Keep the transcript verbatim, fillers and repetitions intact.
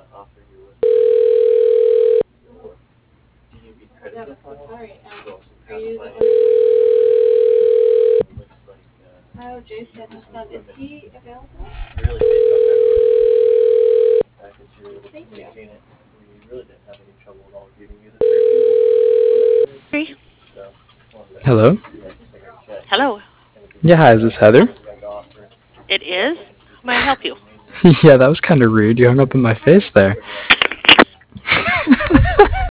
Hello? Hello. Yeah, hi, is this Heather? It is. May I help you? Yeah, that was kind of rude. You hung up in my face there.